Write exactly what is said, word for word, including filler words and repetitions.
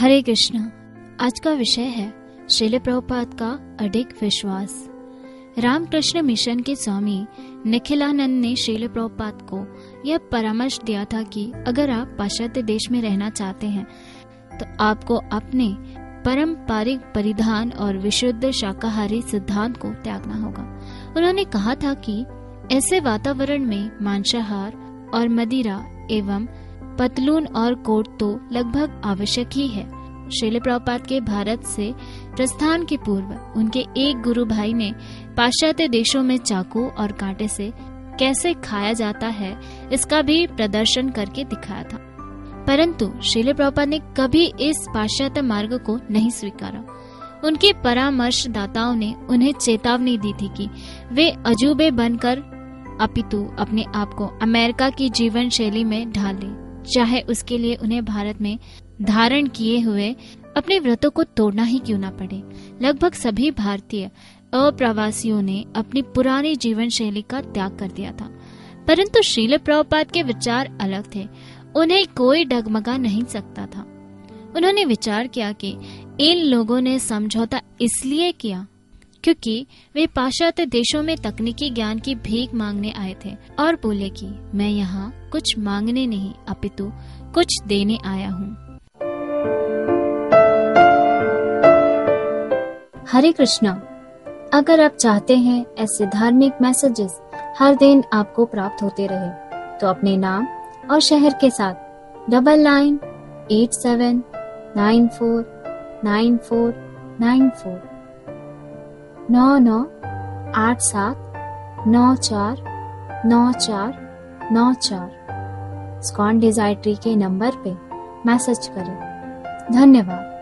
हरे कृष्णा। आज का विषय है श्रील प्रभुपाद का अडिग विश्वास। रामकृष्ण मिशन के स्वामी निखिलानंद ने श्रील प्रभुपाद को यह परामर्श दिया था कि अगर आप पाश्चात्य देश में रहना चाहते हैं तो आपको अपने पारंपरिक परिधान और विशुद्ध शाकाहारी सिद्धांत को त्यागना होगा। उन्होंने कहा था कि ऐसे वातावरण में मांसाहार और मदिरा एवं पतलून और कोट तो लगभग आवश्यक ही है। श्रील प्रभुपाद के भारत से प्रस्थान के पूर्व उनके एक गुरु भाई ने पाश्चात्य देशों में चाकू और कांटे से कैसे खाया जाता है इसका भी प्रदर्शन करके दिखाया था, परंतु श्रील प्रभुपाद ने कभी इस पाश्चात्य मार्ग को नहीं स्वीकारा। उनके परामर्शदाताओं ने उन्हें चेतावनी दी थी कि वे अजूबे बनकर अपितु अपने आप को अमेरिका की जीवन शैली में ढाल लें, चाहे उसके लिए उन्हें भारत में धारण किए हुए अपने व्रतों को तोड़ना ही क्यों न पड़े। लगभग सभी भारतीय अप्रवासियों ने अपनी पुरानी जीवन शैली का त्याग कर दिया था, परंतु श्रील प्रभुपाद के विचार अलग थे। उन्हें कोई डगमगा नहीं सकता था। उन्होंने विचार किया कि इन लोगों ने समझौता इसलिए किया क्योंकि वे पाश्चात्य देशों में तकनीकी ज्ञान की भीख मांगने आए थे और बोले कि मैं यहाँ कुछ मांगने नहीं अपितु कुछ देने आया हूँ। हरे कृष्णा। अगर आप चाहते हैं ऐसे धार्मिक मैसेजेस हर दिन आपको प्राप्त होते रहे तो अपने नाम और शहर के साथ double nine eight seven nine four nine four nine four नौ नौ आठ सात नौ चार नौ चार नौ चार स्कॉन डिजाइट्री के नंबर पे मैसेज करें। धन्यवाद।